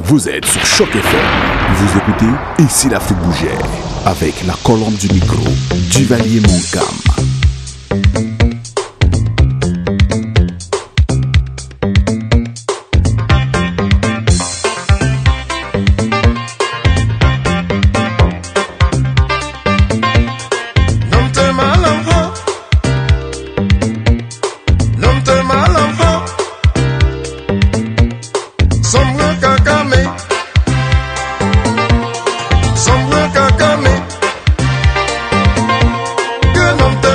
Vous êtes sur Choc FM. Vous écoutez Ici l'Afrique bougeait avec la colombe du micro, Duvalier Moncam. Sombre kakame, que non te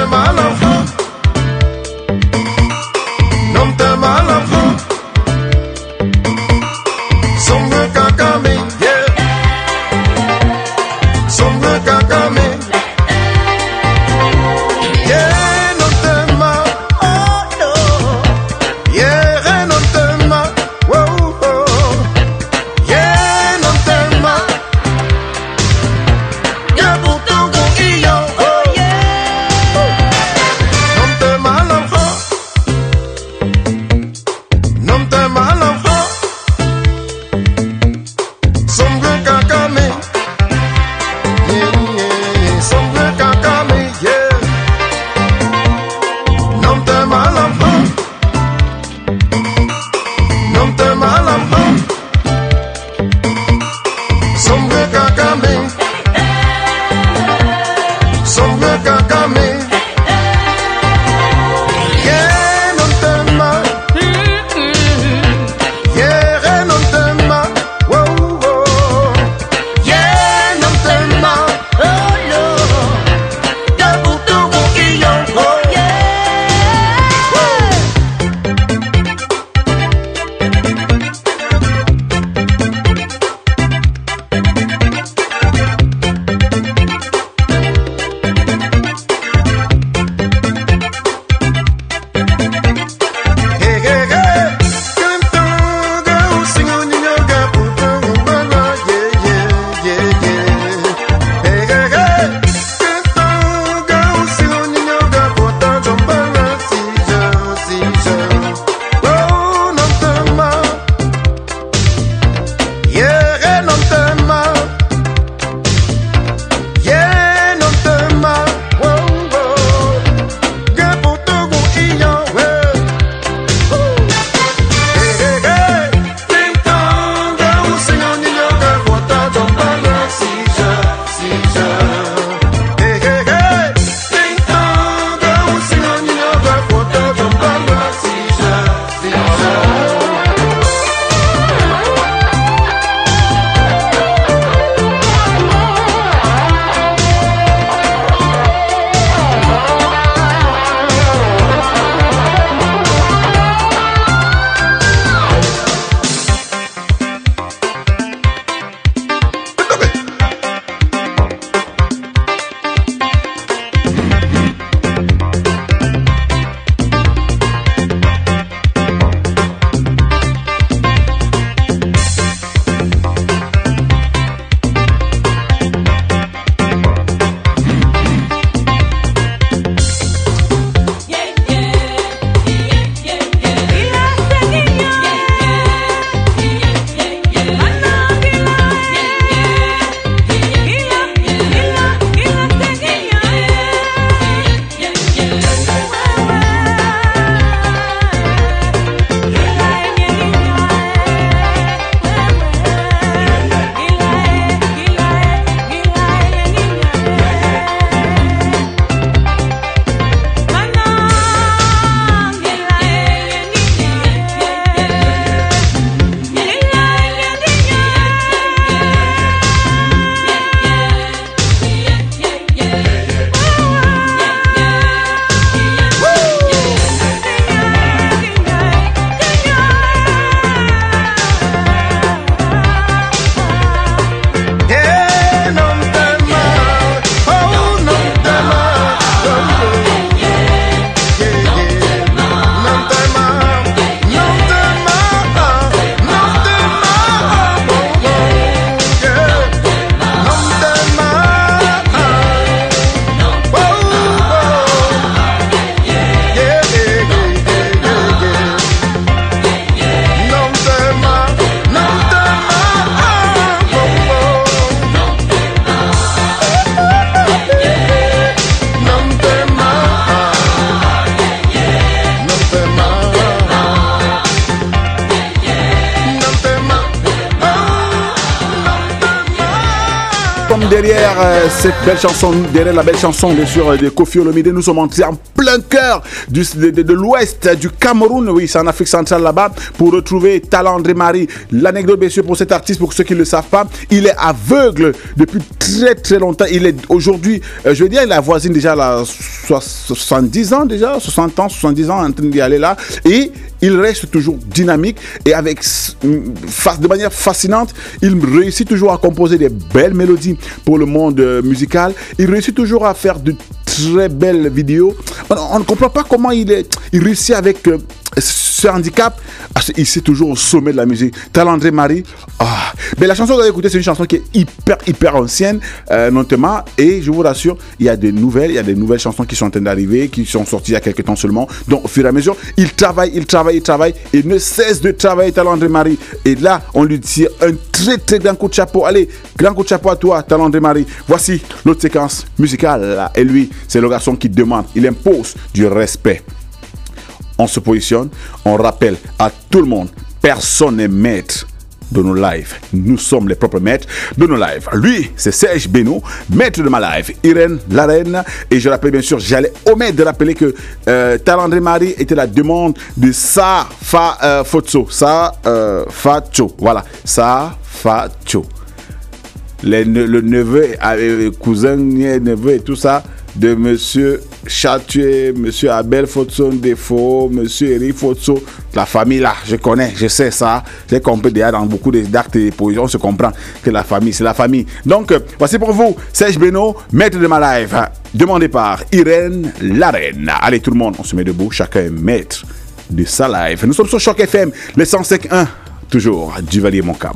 sommes derrière cette belle chanson, derrière la belle chanson bien sûr de Koffi Olomide. Nous sommes entrés en plein cœur de l'ouest du Cameroun, oui c'est en Afrique centrale là-bas, pour retrouver Talent André Marie. L'anecdote bien sûr pour cet artiste, pour ceux qui ne le savent pas, il est aveugle depuis très très longtemps. Il est aujourd'hui, je veux dire, il avoisine déjà la 70 ans déjà, 60 ans, 70 ans en train d'y aller là, et il reste toujours dynamique et avec de manière fascinante, il réussit toujours à composer des belles mélodies pour le monde musical. Il réussit toujours à faire de très belles vidéos. On ne comprend pas comment il réussit avec ce handicap. Il est toujours au sommet de la musique. Talent André Marie. Mais la chanson que vous avez écoutée, c'est une chanson qui est hyper ancienne, notamment. Et je vous rassure, il y a des nouvelles chansons qui sont en train d'arriver, qui sont sorties il y a quelques temps seulement. Donc au fur et à mesure, il travaille et ne cesse de travailler, Talent André Marie. Et là, on lui tire un très très grand coup de chapeau. Allez, grand coup de chapeau à toi, Talent André Marie. Voici l'autre séquence musicale. Et lui, c'est le garçon qui demande, il impose du respect. On se positionne, on rappelle à tout le monde, personne n'est maître de nos lives. Nous sommes les propres maîtres de nos lives. Lui, c'est Serge Beno, maître de ma live. Irène, la reine. Et je rappelle bien sûr, j'allais omettre de rappeler que Talent André Marie était la demande de Sa Fa Fotso. Sa Fa Cho. Voilà. Sa Fa Cho. Le neveu, cousin, neveu et tout ça de monsieur Chatué, monsieur Abel Fotso Defo, monsieur Eric Fotso, la famille là, je connais, je sais ça, j'ai compris déjà dans beaucoup d'actes et positions, on se comprend que la famille, c'est la famille. Donc, voici pour vous, Serge Beno, maître de ma live, demandé par Irène la reine. Allez tout le monde, on se met debout, chacun est maître de sa live. Nous sommes sur Choc FM, les 105.1, toujours Duvalier Montcalm.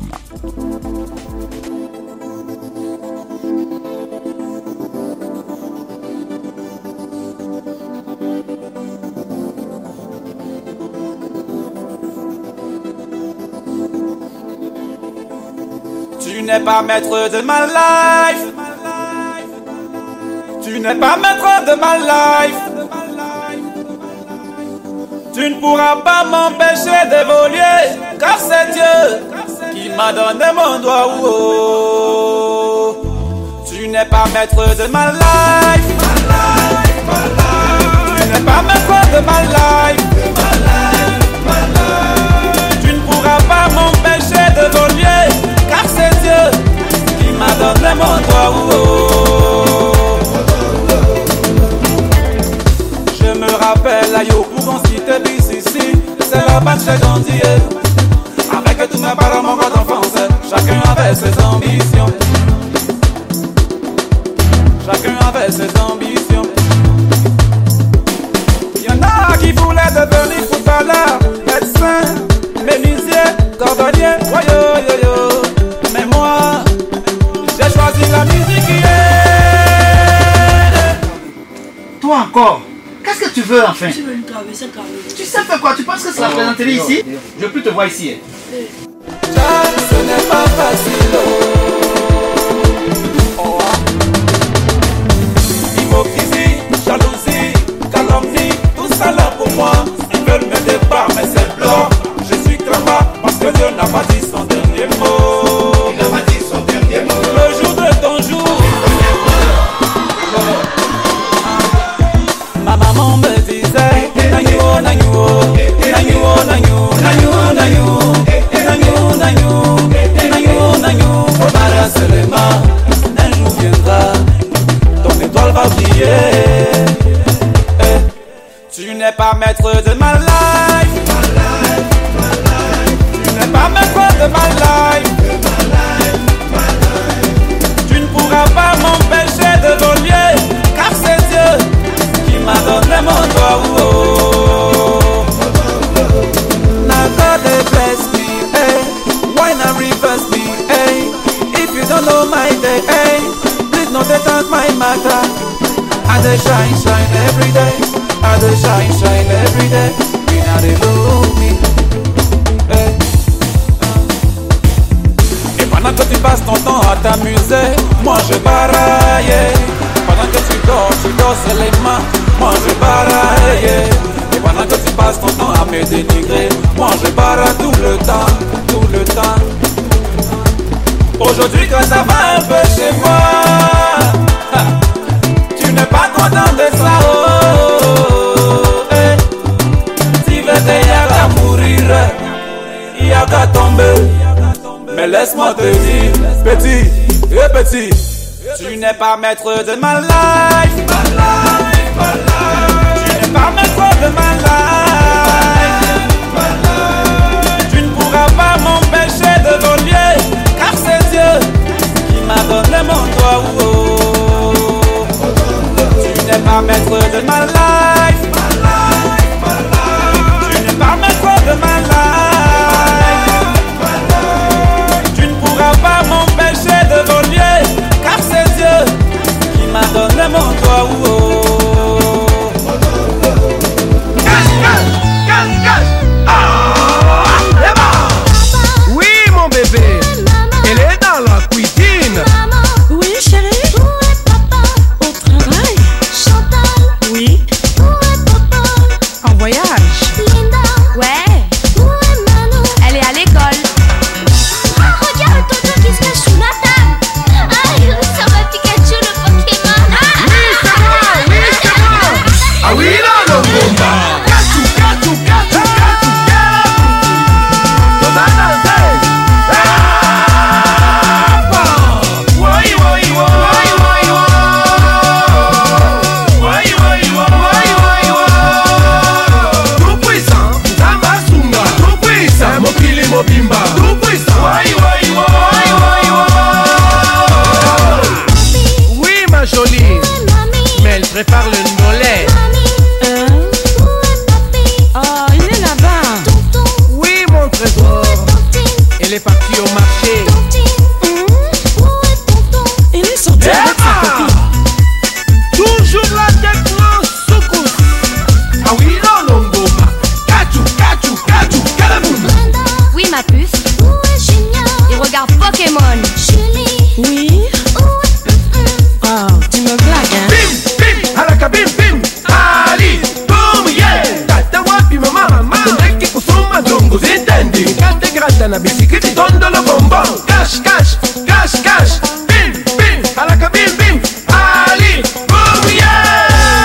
Tu n'es pas maître de ma life. Tu n'es pas maître de ma life. Tu ne pourras pas m'empêcher d'évoluer, car c'est Dieu qui m'a donné mon doigt. Tu n'es pas maître de ma life. Tu n'es pas maître de ma life. Tu ne pourras pas m'empêcher d'évoluer, car c'est Dieu qui m'a donné mon droit. Je me rappelle à Yopougon, cité BCC, c'est là-bas que j'ai grandi. Avec tous mes parents, mon grand enfance, chacun avait ses ambitions. Chacun avait ses ambitions. Il y en a qui voulaient devenir footballeur, médecin, menuisier, cordonnier, yo. Mais moi, j'ai choisi la musique qui est. Toi encore, qu'est-ce que tu veux enfin? Tu veux une traversée. Tu sais faire quoi? Tu penses que c'est la plaisanterie ici? Je veux plus te voir ici. Ce n'est pas facile. Hypocrisie, jalousie, calomnie, tout ça là pour moi. Ils veulent me débattre, mais c'est blanc. Je suis craint parce que Dieu n'a pas dit son dernier mot. Il n'a pas dit son dernier mot. Le jour de ton jour. Ma maman me disait Nagno, nagno, nagno, nagno, nagno, nagno, nagno, nagno, faut balancer les mains. Un jour viendra, ton étoile va briller. Tu n'es pas maître de ma life. Tu n'es pas maître de ma life. Tu ne pourras pas m'empêcher d'évoluer, car c'est Dieu qui m'a donné mon droit. Now God bless me, why not reverse me, if you don't know my day, please know that that's my matter. I dey shine every day, I dey shine every day, we not alone me. Et pendant que tu passes ton temps à t'amuser, moi je baraille. Pendant que tu dors sur les mains, moi je baraille. Et pendant que tu passes ton temps à me dénigrer, moi je barre tout le temps, tout le temps. Oh Aujourd'hui quand ça va un peu chez moi, tu n'es pas content de ça, oh, Si veux te y'a qu'à mourir, y'a qu'à tomber. Mais laisse-moi te dire, petit, petit, tu n'es pas maître de ma life, Tu n'es pas maître de ma life, Tu ne pourras pas m'empêcher de voler, car c'est Dieu qui m'a donné mon droit, Tu n'es pas maître de ma life, Tu n'es pas maître de ma life, Tu ne pourras pas m'empêcher de voler, car c'est Dieu qui m'a donné mon droit, Oui mon bébé, elle est dans la cuisine. Oui chérie. Où est papa? Au travail. Chantal. Oui. Où est papa? En voyage. Linda. Ouais. Où est Manu? Elle est à l'école. Ah, regarde Toto qui se cache sous la table. Ah, ça va Pikachu le Pokémon. Ah oui là le bomba. Bimba, tout puissant. Oui ma jolie, mais elle prépare le ndolé. Oh, il est là-bas. Oui mon trésor, elle est partie au marché. Il est sorti avec sa copine. Toujours la techno soukous. Ah oui non l'ongoma. Kachou, kachou, kachou, kalaboum. Oui, ma puce. Il regarde Pokémon. Oui. Oh, tu me blagues, hein? Bim, bim, haraka bim, bim. Ali, boom, yeah. Tata wapi mama, mama. Tendeki kusuma dongo zintendi. Kate grata na bisikiti tondo lo bonbon. Cash, cash, cash, cash. Bim, bim, haraka bim, bim. Ali, boom, yeah.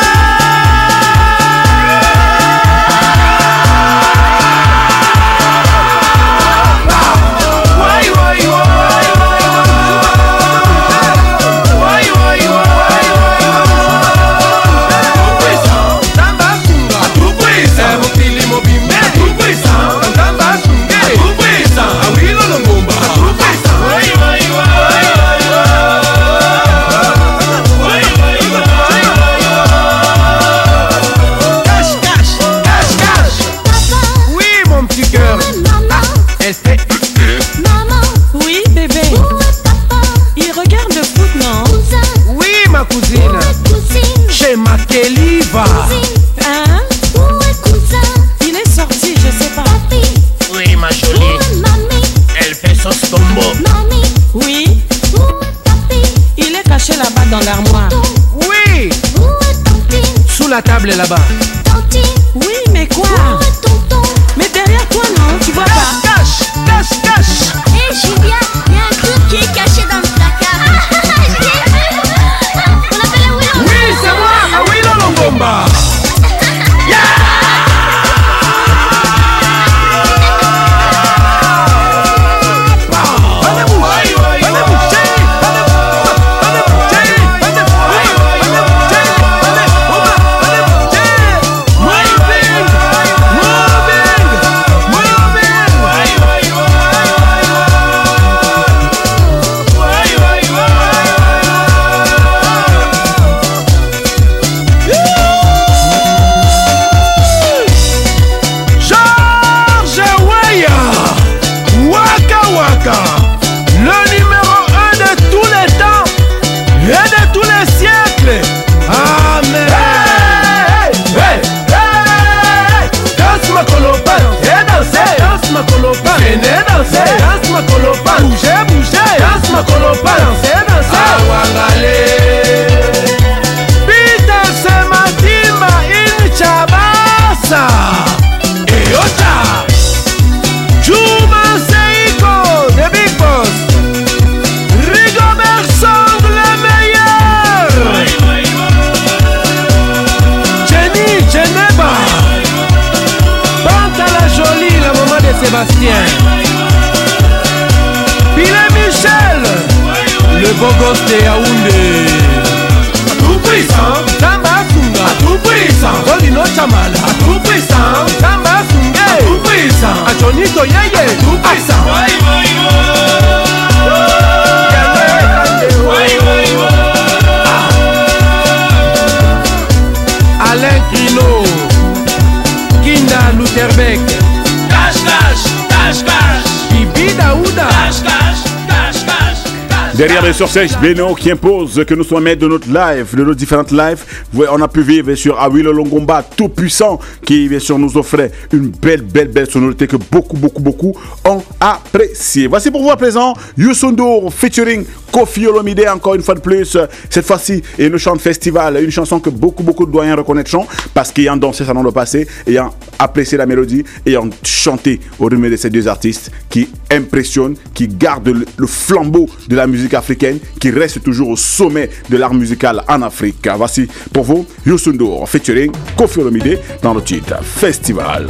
Oui, bébé. Il regarde le foot, non? Oui, ma cousine, chez Makeliva. Hein? Il est sorti, je sais pas. Oui, ma jolie, elle fait son tombeau. Oui. Il est caché là-bas dans l'armoire. Oui, sous la table là-bas. Oui, mais quoi? Mais derrière toi, non? Tu vois pas? Cache, cache, cache. Hé Julia, il y a un truc qui est caché dans le placard. On appelle la Willow. Oui, c'est moi, ah oui, Lolongomba. Le numéro 1 de tous les temps et de tous les siècles. Amen. Hey, hey, hey. Danse ma colopan, et danser. Danse ma colopan, venez danser. Danse ma colopan, bougez, bougez. Danse ma colopan, dansez, dansez. Awangale. Peter se matimba in chabasa. Et Ocha. Juma Seiko, the big boss. Le beau gosse de Yaoundé. Tout puissant, Samba Sunga. Tout puissant, Golino Chamala. Tout puissant, Samba Sunga. Tout puissant, Achonito Yeye. Tout puissant. Alain Crino, Kinda Lutherbeck. Cash, cash, cash, cash. Ibi Daouda. Cash, cash, cash, cash. Derrière bien sûr Serge Beno qui impose que nous soyons maîtres de notre live, de nos différentes lives. On a pu vivre bien sûr Awilo Longomba tout puissant qui bien sûr nous offrait une belle sonorité que beaucoup ont apprécié. Voici pour vous à présent Youssou N'Dour featuring Koffi Olomide encore une fois de plus. Cette fois-ci et une chante festival, une chanson que beaucoup de doyens reconnaîtront parce qu'ayant dansé ça dans le passé, ayant apprécié la mélodie, ayant chanté au rythme de ces deux artistes qui impressionnent, qui gardent le flambeau de la musique africaine, qui reste toujours au sommet de l'art musical en Afrique. Voici pour vous Youssou N'Dour featuring Koffi Olomide dans le titre Festival.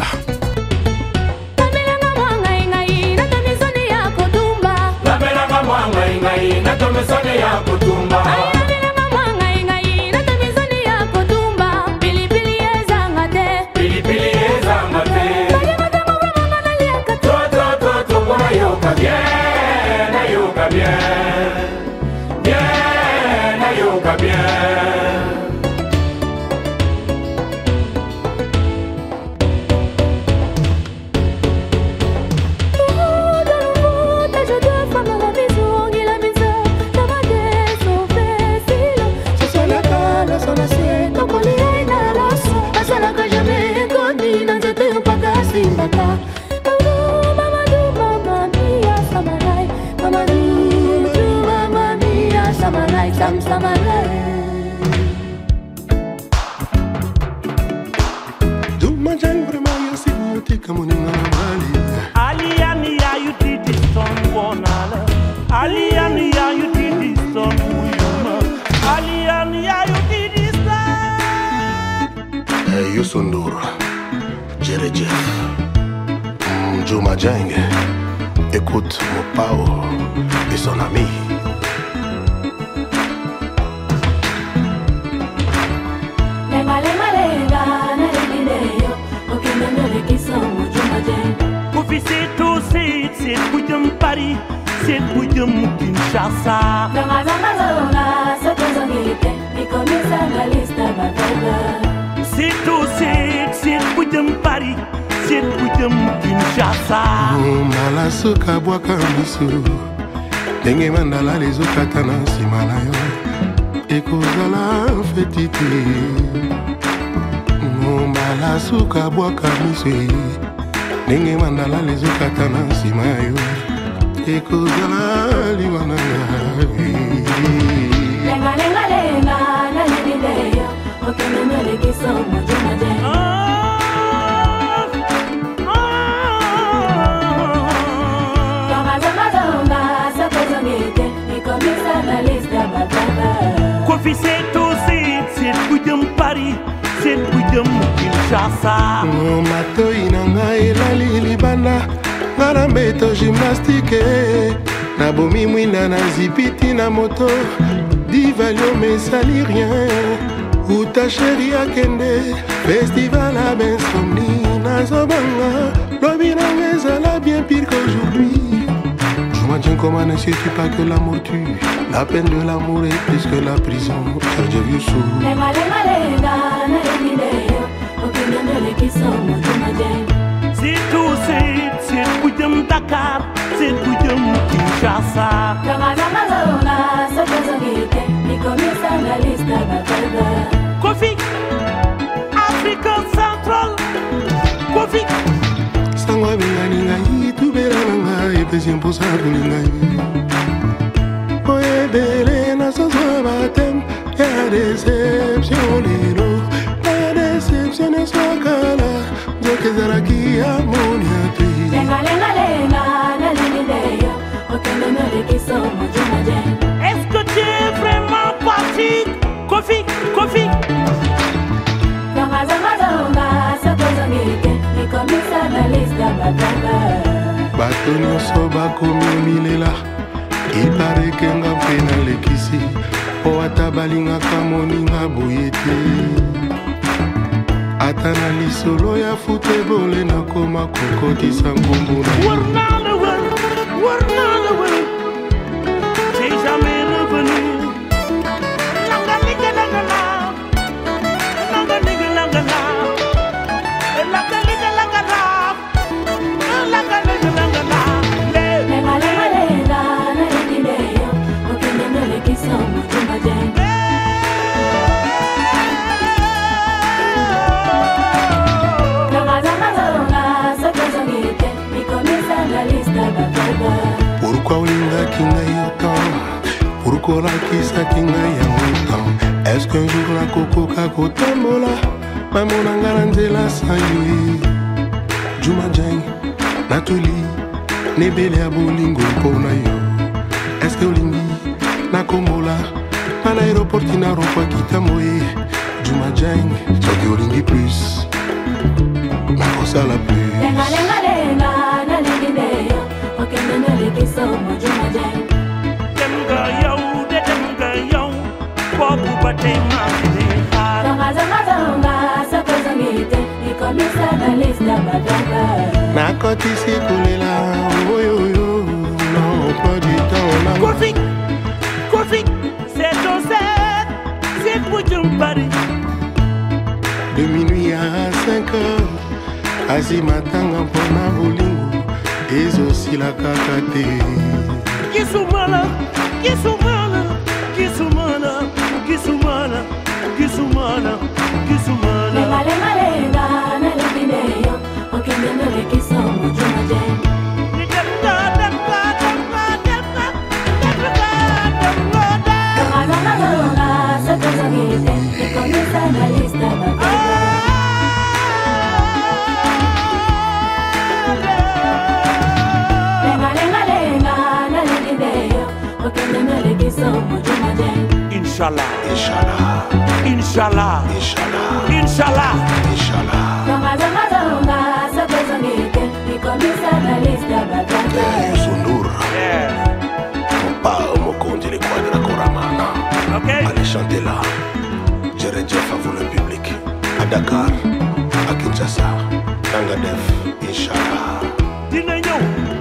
Youssou N'Dour, Jerry Jeff, Juma Jang, écoute Mopao et son ami. C'est tout, c'est Boudjam Paris, c'est Boudjam Kinshasa. C'est tout, c'est Boudjam Paris, c'est Boudjam Kinshasa. Malasuka bwaka misu, ndenge mandala les okatana simalayo, ekozala fetiti. Malasuka bwaka misu. Nenge mandala les okatana simayo ekozala liwananga lenga na lideyo okene nole kisomo jumaje Kamazamazonga sakozongete ikomisa na lista bataba Koffi c'est tout c'est Boudjam Paris c'est Boudjam Kinshasa matoi nanga elali libanda ngana mbeto gymnastique nabomi mwinda na zipiti na moto divalio mesali rien ou ta chérie akende festival à bensomni nazobanga lobi nanga ezala bien pire qu'aujourd'hui. Moi tiens comment ne sais-tu pas que l'amour tue, la peine de l'amour est plus que la prison. Serge Youssou. C'est tout, c'est Boudjam Dakar, c'est Boudjam Kinshasa. Koffi, Africa Central, Koffi. Sangwa bingani ngai, tubera ngai, epesi mposa kuningai. Oye bele na saswa batem, ya deception lelo, ya deception eswakala, zoke zaraki amonia te. Lenga na lideyo, okene nole kisomo jumaje. Est-ce que tu es vraiment parti, Koffi? Bato nyonso bakomi omilela, il paraît que nga mpe na balingaka moninga boye te. Ata na lisolo ya futebole nakoma kokotisa ngumbu na yo. T'es jamais revenu. Langa liga langa la. Langa liga langa la. Langa liga langa la. Langa liga langa la. Lenga lenga lenga na ligineyo. Okende mele kisomo chumba jenga. Pourquoi olingaki ngai autant? Pourquoi olakisaki ngai yango autant? Est-ce qu'un jour nakokoka kotambola mamonanga na nzela sayoi? Juma Jang natuli nebele ya bolingo mpona yo. Est-ce que olingi nakombola na aéroport na rompoki tamoye? Juma Jang soki olingi plus nakosala plus. Lenga lenga lenga na ligineyo. Okende mele kisomo chumba jenga. Demga yo, bobu bate mafine har. Zonga zonga zonga soko zongite. Nikomisa na lista badanga. Nakotisi kolela oyoyo non pas du temps là. Kofi, c'est ton set, c'est pour ton pari. De minuit à 5 heures, asi matanga mpona bolingo ezosila kaka te. Kisumana. Lenga lenga lenga na ligineyo. Okende mele kisomo chumba jenga. Zonga zonga zonga soko zongite. Nikomisa na lista badanga. Lenga lenga lenga na ligineyo. Okende mele kisomo chumba jenga. Inshallah. Zonga zonga zonga soko zongite. Nikomisa na lista badanga. Sundur Yeah. Mopa Mokondi les quadra Koramana. Okay. Allez chanter là. Jerry Jeff avant le public. À Dakar, à Kinshasa, Tangadef, Inch'Allah. Dinagnon.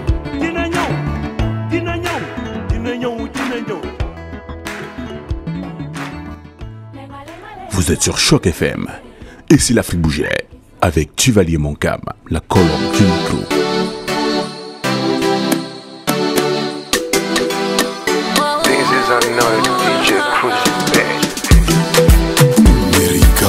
Vous êtes sur Choc FM. Et si l'Afrique bougeait avec Tuvalier Moncam, la colombe du micro. Things is unknown, DJ Cruz is back. America.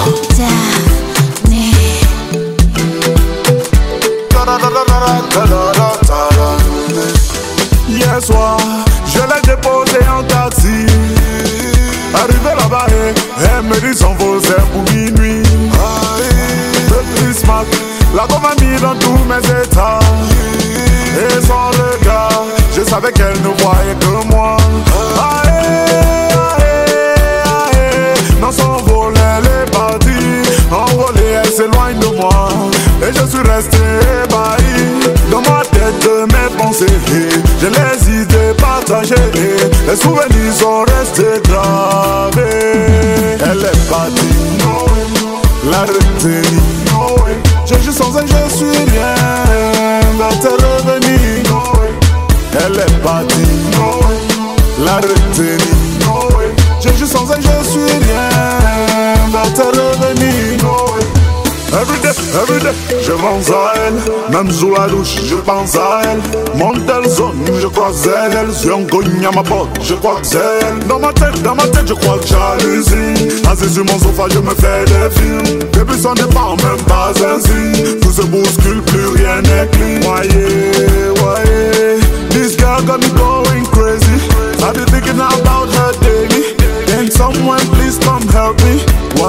Hier soir, je l'ai déposé en taxi. Arrivé là-bas, elle me dit son vol c'est pour minuit. Le Christmas, la gomme m'a mis dans tous mes états. Et son regard, je savais qu'elle ne voyait que moi. Dans son vol, elle est partie. Envolée, elle s'éloigne de moi. Et je suis resté ébahi. Dans ma tête, mes pensées, j'ai les idées partagées. Les souvenirs sont restés gravés. Elle est partie, la retenue. Je suis sans elle, je suis rien. Va te revenir. Elle est partie, la retenue. Je suis sans elle, je suis rien. Va te revenir. Every day, je pense à elle. Même sous la douche, je pense à elle. Monte zone, je croise elle. Si on cogne à ma porte, je crois que c'est elle. Dans ma tête, je crois que j'hallucine. Assis sur mon sofa, je me fais des films. Depuis son départ, même pas un signe. Tout se bouscule, plus rien n'est clean. Voyez, this girl got me going crazy. I've been thinking about her daily. Can someone please come help me?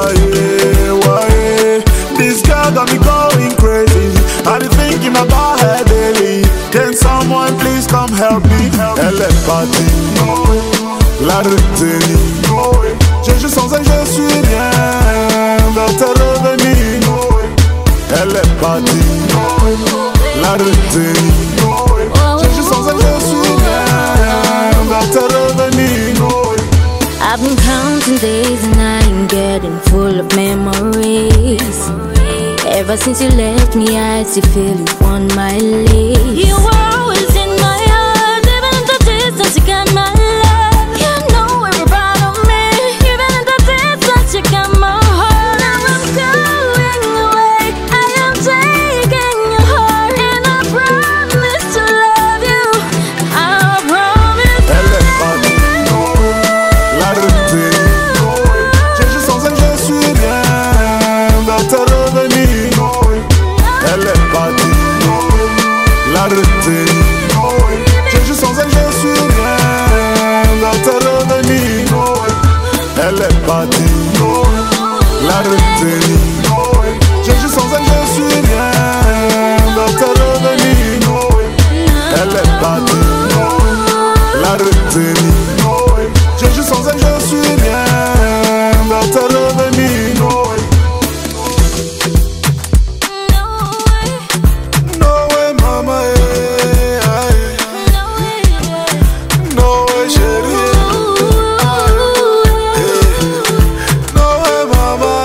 Why? This girl got me going crazy. I've been thinking about her daily. Can someone please come help me? Elle est partie, la retenue. Je suis sans elle, je suis rien. Va te revenir. Elle est partie, la retenue. Je suis sans elle, je suis rien. Va te revenir. I've been counting counting days and I ain't getting full of memories. Ever since you left me, I still feel you on my lips. You were always in my heart, even in the distance you got my love. You know every part of me, even in the distance you got my heart. Now I'm going away, I am taking your heart, and I promise to love you. I promise to love you. La routine, j'ai juste sans elle, je suis rien. Va te revenir, elle est partie. La routine, j'ai juste sans elle, je suis rien. Va te revenir, elle est partie. La routine, j'ai juste sans elle, je suis rien. Va te revenir, elle est partie. La routine, j'ai juste sans elle, je suis rien. Va te revenir, no way, mama, no way, chérie. No way, mama,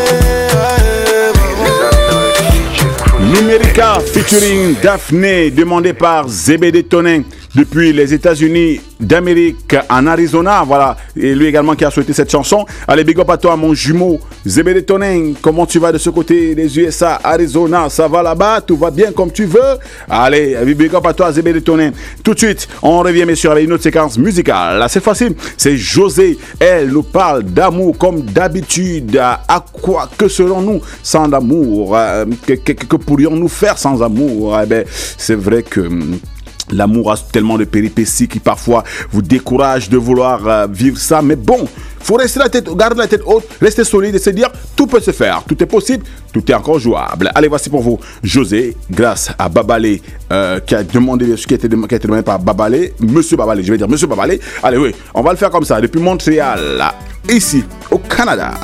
Numérica featuring Daphné, demandé par ZBD Tonin depuis les États-Unis d'Amérique en Arizona. Voilà, et lui également qui a souhaité cette chanson. Allez, big up à toi, mon jumeau ZBD Tonin. Comment tu vas de ce côté des USA, Arizona? Ça va là-bas? Tout va bien comme tu veux? Allez, big up à toi, ZBD Tonin. Tout de suite, on revient, messieurs, avec une autre séquence musicale. Là, cette fois-ci, c'est José. Elle nous parle d'amour comme d'habitude. À quoi que selon nous, sans amour, que pourrions-nous faire sans amour? Eh ben, c'est vrai que l'amour a tellement de péripéties qui parfois vous découragent de vouloir vivre ça. Mais bon, faut rester la tête, garder la tête haute, rester solide et se dire tout peut se faire, tout est possible, tout est encore jouable. Allez, voici pour vous José, grâce à Babalé qui a demandé ce qui a été demandé par Babalé, Monsieur Babalé, je vais dire Monsieur Babalé. Allez, oui, on va le faire comme ça depuis Montréal, là, ici au Canada.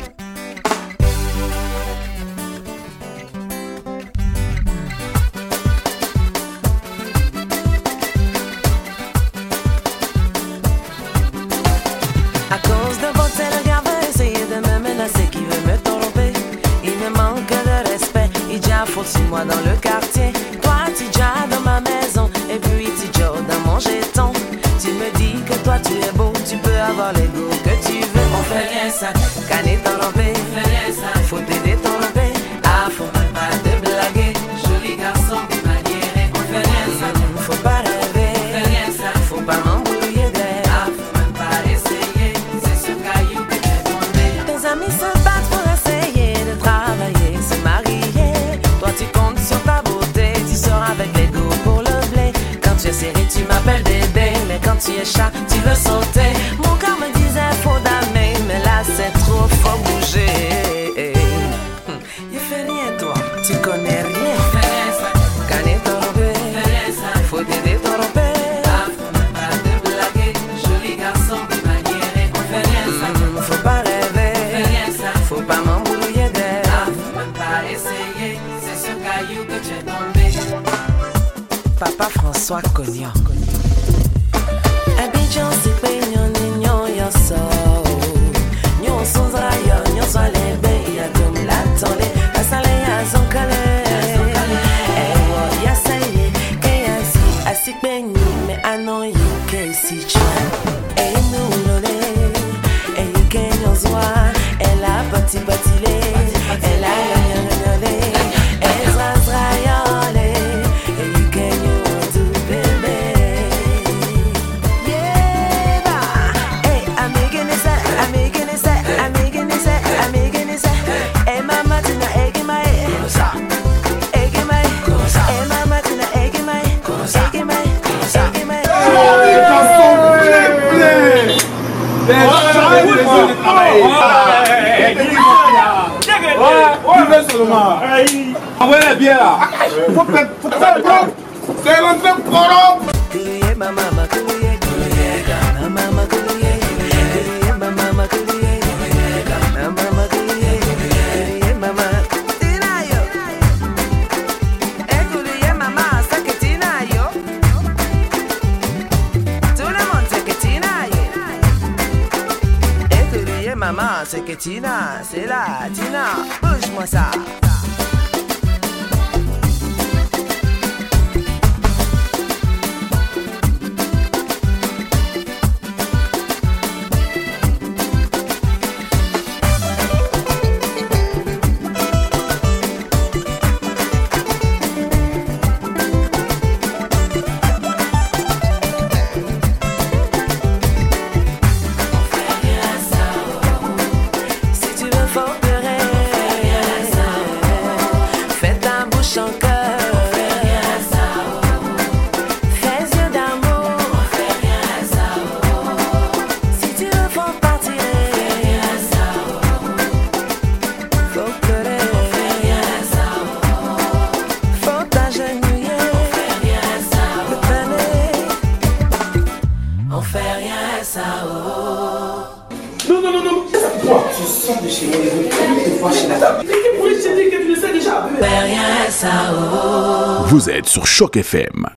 À cause de votre regard, veut essayer de me menacer, qui veut me tromper. Il me manque de respect, il déjà faute sur moi dans le quartier. Toi, tu déjà dans ma maison, et puis tu déjà dans mon jeton. Tu me dis que toi tu es beau, tu peux avoir les goûts que tu veux. On fait rien ça, canner tromper, faut t'aider tromper. Ah, faut même pas te blaguer, joli garçon, maniéré. On fait rien ça, faut pas rêver, faut pas m'embrouiller d'air. Ah, faut même pas essayer, c'est ce caillou que t'es tombé. Tes amis se battent pour essayer de travailler, se marier. Toi tu comptes sur ta beauté, tu sors avec les goûts pour le blé. Quand tu es serré, tu m'appelles bébé, mais quand tu es chat, tu veux sauter. Mon cœur me disait faut damer, mais là c'est trop, faut bouger. Il fait rien toi, tu connais rien. Canner tombé, faut t'aider tromper. Ah, faut même pas te blaguer, joli garçon, maniéré. On fait rien ça, faut pas rêver, faut pas m'embrouiller d'air. Ah, faut même pas essayer, c'est ce caillou que tu es tombé. Papa François Cognon. Abidjan si pe nyon nyon yo so. Nyon son zrayo, nyon so lebe ya dum la tole. Asale ya zonkale. Ewo ya saye, ke ya si asik pe ni me anon yi ke si chan. E nou lole, e yi ke nyon zwa. E la pati pati le, e la nyon nyon le. E zra zrayole. Envoyez bien là. Faut faire propre. C'est l'entrée propre. Tout le monde sait que Tina maman, c'est que Tina, c'est là, Tina, bouge-moi ça. Vous êtes sur Choc FM.